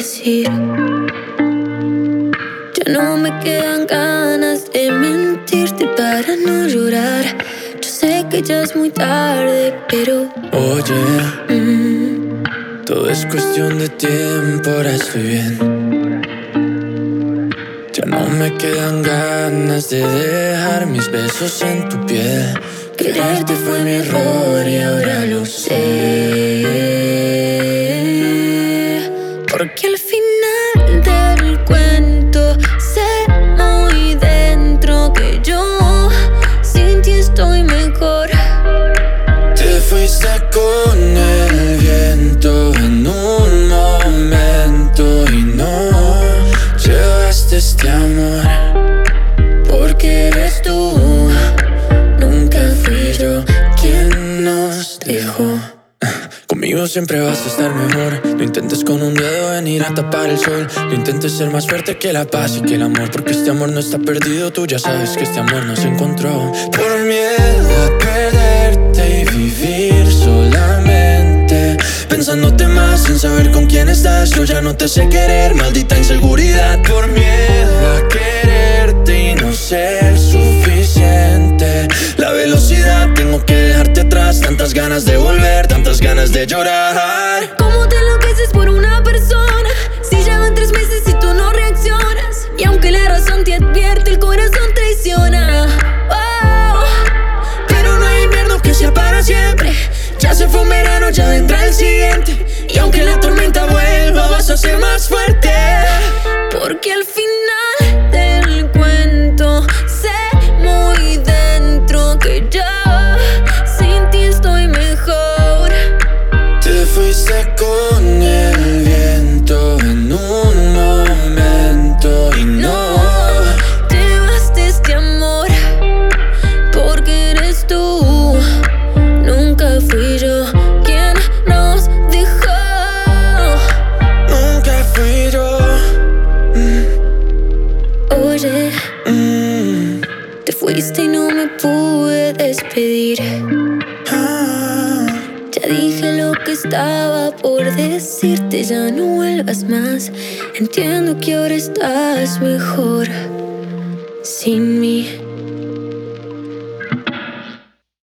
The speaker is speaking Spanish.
decir. Ya no me quedan ganas de mentirte para no llorar. Yo sé que ya es muy tarde, pero oye, todo es cuestión de tiempo, ahora estoy bien. Ya no me quedan ganas de dejar mis besos en tu piel. Quererte fue mi error y ahora lo sé. Porque al final del cuento sé muy dentro que yo sin ti estoy mejor. Te fuiste con el viento en un momento y no llevaste este amor. Porque eres tú, nunca fui yo quien nos dejó. Conmigo siempre vas a estar mejor. No intentes con un dedo venir a tapar el sol. No intentes ser más fuerte que la paz y que el amor. Porque este amor no está perdido. Tú ya sabes que este amor no se encontró. Por miedo a perderte y vivir solamente pensándote más sin saber con quién estás. Yo ya no te sé querer, maldita inseguridad. Por miedo a quererte y no ser suficiente. La velocidad, tengo que dejarte atrás. Tantas ganas de volver, tantas ganas de llorar. ¿Cómo te enloqueces por una persona? Si ya van 3 meses y tú no reaccionas. Y aunque la razón te advierte, el corazón traiciona. Oh, pero no hay invierno que sea para siempre. Ya se fue un verano, ya vendrá el siguiente. Y aunque la tormenta vuelva, vas a ser más fuerte. porque al final del cuento sé muy dentro que yo sin ti estoy mejor. Te fuiste con el viento en un momento y no Llevaste este amor porque eres tú, nunca fui yo quien nos dejó. nunca fui yo. Oye, te fuiste y no me pude despedir. Ya dije lo que estaba por decirte, ya no vuelvas más. Entiendo que ahora estás mejor sin mí.